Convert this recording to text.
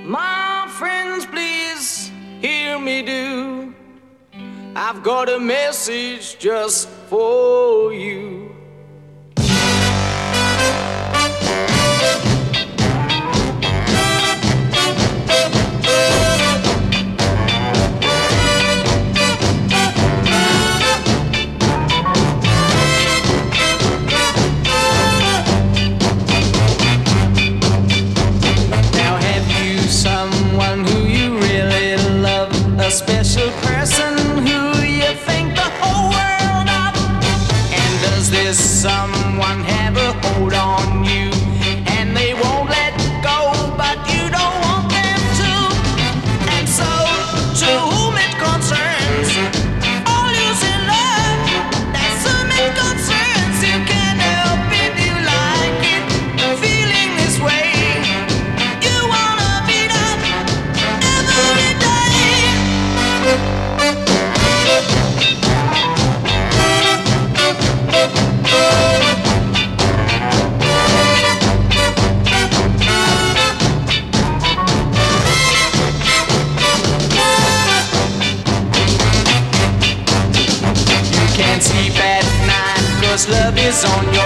My friends, please hear me do. I've got a message just for you. Someone who you really love, a special person who you think the whole world of. And does this someone have a hold on you? And they won't let go, but you don't want them to. And so, to whom it concerns, all you in love, that's whom it concerns. You can't help it, you like it, feeling this way. Can't sleep at night 'cause love is on your